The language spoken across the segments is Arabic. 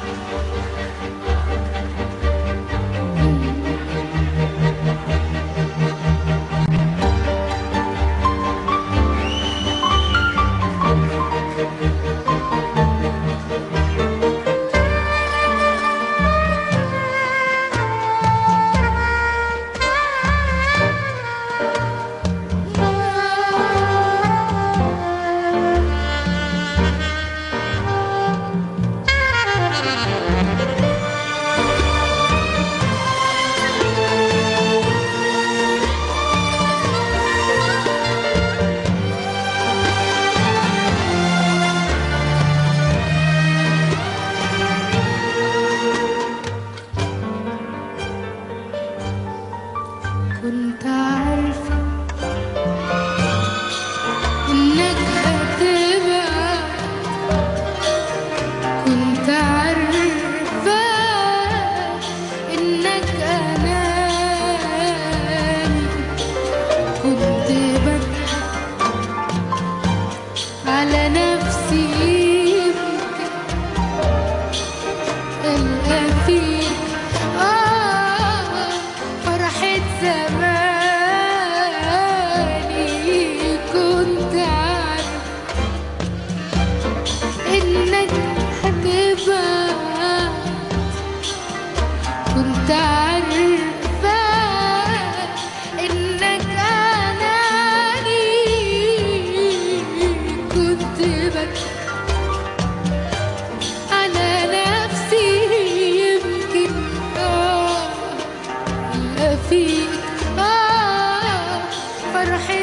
كنت عارفة إنك هتبعد، كنت عارفة إنك أناني، كنت بضحك على نفسي يمكن ألقى فيك فرحة زماني. كنت عارف إنك هتبعد، كنت عارفة إنك أناني، كنت بضحك على نفسي يمكن ألقى فيك فرحة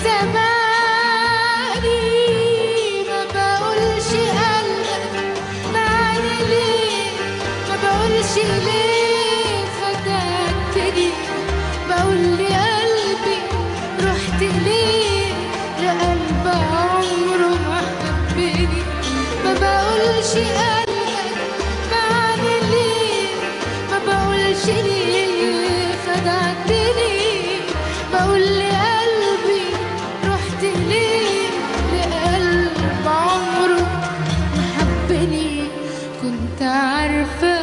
زماني. ما بقولش قلبك معني ليه، ما بقولش ليه خدعتني، بقول لقلبي رحت ليه لقلب عمره ما حبني. ما بقولش قلبك معني ليه، ما بقولش ليه خدعتني، بقول لقلبي رحت ليه لقلب عمره ما حبني. كنت عارفة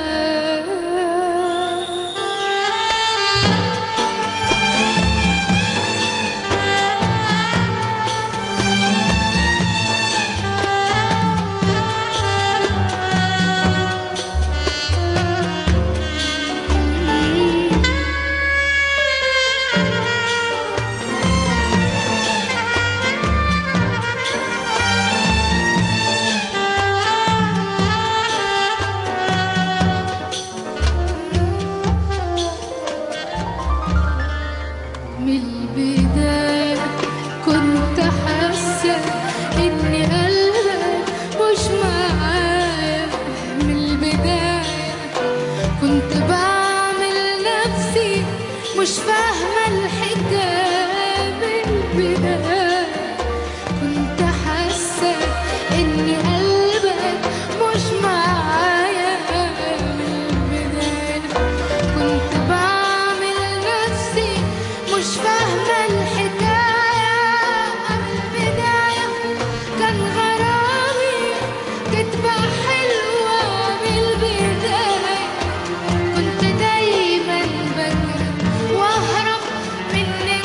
من البداية كنت حاسة إن قلبك مش معايا. من البداية كنت بعمل نفسي مش فاهمة الحكاية. من البداية كنت حاسة إن قلبك مش معايا. من البداية كنت بعمل نفسي مش فاهمة الحكاية. من البداية كان غرامي كدبة حلوة. من البداية كنت دايما بجري واهرب من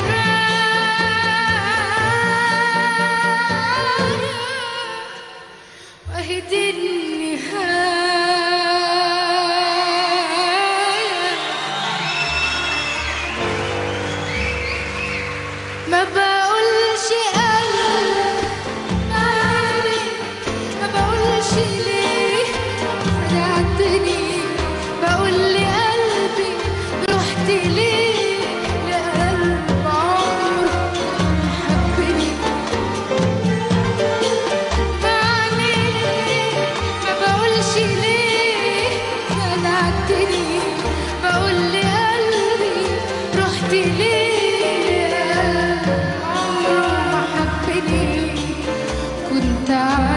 النهاية، وأهي دي النهاية. ما بقولش قلبك معني، ما بقولش ليه خدعتني، بقول لقلبي رحت ليه لقلب عمره ما حبني. معني ما بقولش ليه خدعتني، بقول لقلبي رحت ليه عمره ما حبني. كنت